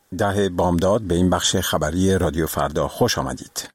10 بامداد به این بخش خبری رادیو فردا خوش آمدید.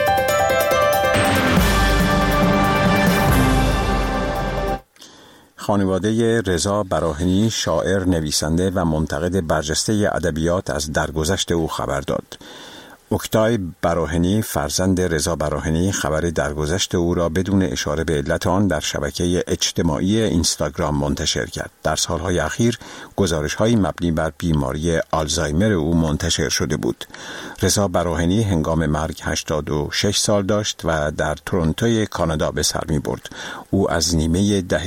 خانواده رضا براهنی، شاعر، نویسنده و منتقد برجسته ادبیات از درگذشت او خبر داد. اوکتای براهنی، فرزند رضا براهنی، خبر درگذشت او را بدون اشاره به علت آن در شبکه اجتماعی اینستاگرام منتشر کرد. در سالهای اخیر گزارش‌های مبنی بر بیماری آلزایمر او منتشر شده بود. رضا براهنی هنگام مرگ 86 سال داشت و در تورنتو کانادا به سر می‌برد. او از نیمه دهه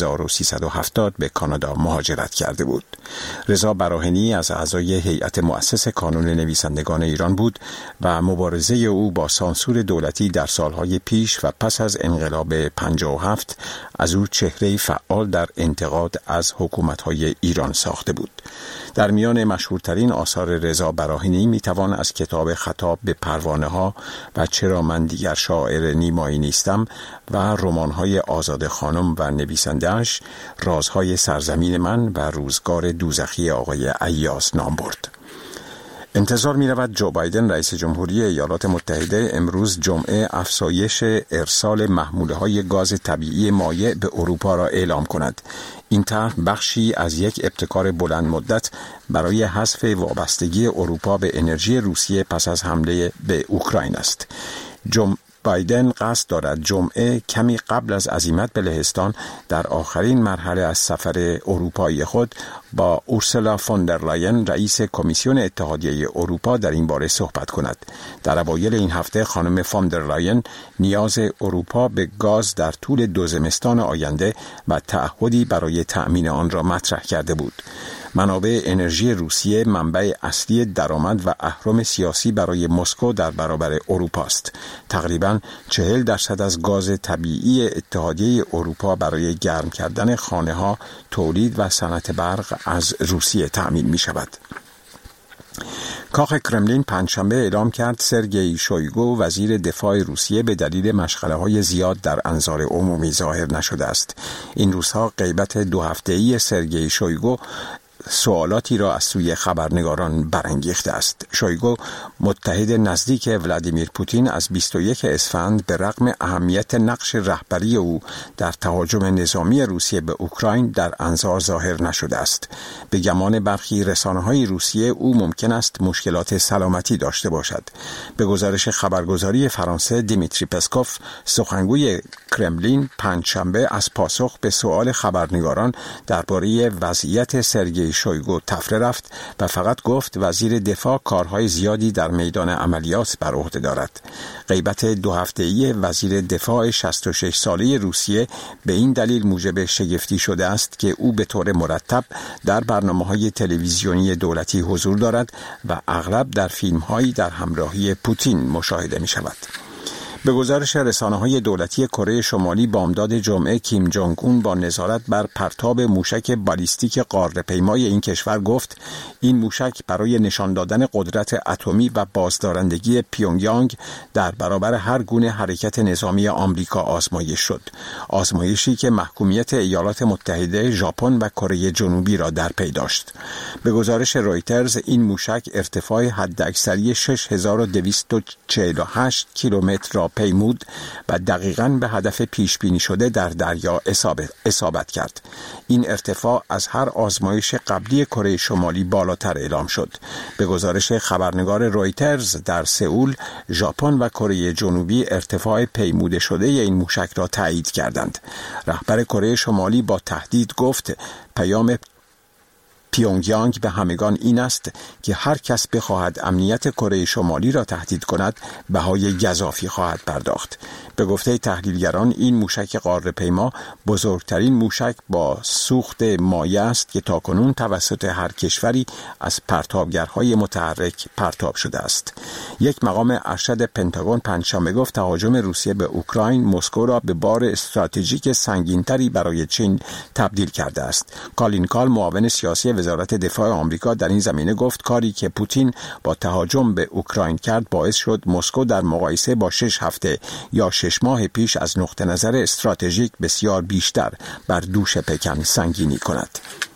1370 به کانادا مهاجرت کرده بود. رضا براهنی از اعضای هیئت مؤسس کانون نویسندگان ایران بود و مبارزه او با سانسور دولتی در سالهای پیش و پس از انقلاب 57 از او چهره‌ای فعال در انتقاد از حکومت‌های ایران ساخته بود. در میان مشهورترین آثار رضا براهنی میتوان از کتاب خطاب به پروانه‌ها و چرا من دیگر شاعر نیمایی نیستم و رمان‌های آزاده خانم و نویسنده‌اش رازهای سرزمین من و روزگار دوزخی آقای ایاز نام برد. انتظار می رود جو بایدن رئیس جمهوری ایالات متحده امروز جمعه افزایش ارسال محموله‌های گاز طبیعی مایع به اروپا را اعلام کند. این طرح بخشی از یک ابتکار بلند مدت برای حذف وابستگی اروپا به انرژی روسیه پس از حمله به اوکراین است. بایدن قصد دارد جمعه کمی قبل از عزیمت به لهستان در آخرین مرحله از سفر اروپایی خود با اورسولا فون در لاین رئیس کمیسیون اتحادیه اروپا در این باره صحبت کند. در اوایل این هفته خانم فون در لاین نیاز اروپا به گاز در طول 2 زمستان آینده و تعهدی برای تأمین آن را مطرح کرده بود. منابع انرژی روسیه منبع اصلی درآمد و اهرم سیاسی برای مسکو در برابر اروپا است. تقریباً 40% از گاز طبیعی اتحادیه اروپا برای گرم کردن خانه‌ها، تولید و صنعت برق از روسیه تأمین می شود. کاخ کرملین پنجشنبه اعلام کرد سرگئی شویگو وزیر دفاع روسیه به دلیل مشغله‌های زیاد در انظار عمومی ظاهر نشده است. این روزها غیبت 2 هفته‌ای سرگئی شویگو سوالاتی را از سوی خبرنگاران برانگیخته است. شویگو متحد نزدیک ولادیمیر پوتین از 21 اسفند به رغم اهمیت نقش رهبری او در تهاجم نظامی روسیه به اوکراین در انظار ظاهر نشده است. به گمان برخی رسانه‌های روسیه او ممکن است مشکلات سلامتی داشته باشد. به گزارش خبرگزاری فرانسه دیمیتری پسکوف سخنگوی کرملین پنجشنبه از پاسخ به سوال خبرنگاران درباره وضعیت سرگئی شویگو تفره رفت و فقط گفت وزیر دفاع کارهای زیادی در میدان عملیات بر عهده دارد. غیبت 2 هفته‌ای وزیر دفاع 66 ساله روسیه به این دلیل موجب شگفتی شده است که او به طور مرتب در برنامه‌های تلویزیونی دولتی حضور دارد و اغلب در فیلم‌هایی در همراهی پوتین مشاهده می‌شود. به گزارش رسانه‌های دولتی کره شمالی بامداد جمعه کیم جونگ اون با نظارت بر پرتاب موشک بالیستیک قاره‌پیمای این کشور گفت این موشک برای نشان دادن قدرت اتمی و بازدارندگی پیونگیانگ در برابر هر گونه حرکت نظامی آمریکا آزمایش شد. آزمایشی که محکومیت ایالات متحده، ژاپن و کره جنوبی را در پی داشت. به گزارش رویترز این موشک ارتفاع حداکثری 6248 کیلومتر را پیمود و دقیقاً به هدف پیش بینی شده در دریا اصابت کرد. این ارتفاع از هر آزمایش قبلی کره شمالی بالاتر اعلام شد. به گزارش خبرنگار رویترز در سئول، ژاپن و کره جنوبی ارتفاع پیموده شده این موشک را تایید کردند. رهبر کره شمالی با تهدید گفت پیام پیونگیانگ به همگان این است که هر کس بخواهد امنیت کره شمالی را تهدید کند بهای گزافی خواهد پرداخت. به گفته تحلیلگران این موشک قاره‌پیما بزرگترین موشک با سوخت مایع است که تاکنون توسط هر کشوری از پرتابگرهای متحرک پرتاب شده است. یک مقام ارشد پنتاگون پنجشنبه گفت تهاجم روسیه به اوکراین مسکو را به بار استراتژیک سنگین‌تری برای چین تبدیل کرده است. کالین کال معاون سیاسی وزارت دفاع آمریکا در این زمینه گفت کاری که پوتین با تهاجم به اوکراین کرد باعث شد مسکو در مقایسه با 6 هفته یا 6 ماه پیش از نقطه نظر استراتژیک بسیار بیشتر بر دوش پکن سنگینی کند.